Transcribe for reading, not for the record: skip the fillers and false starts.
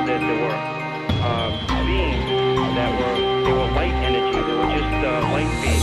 that there were beings that were light energy. They were just light beings.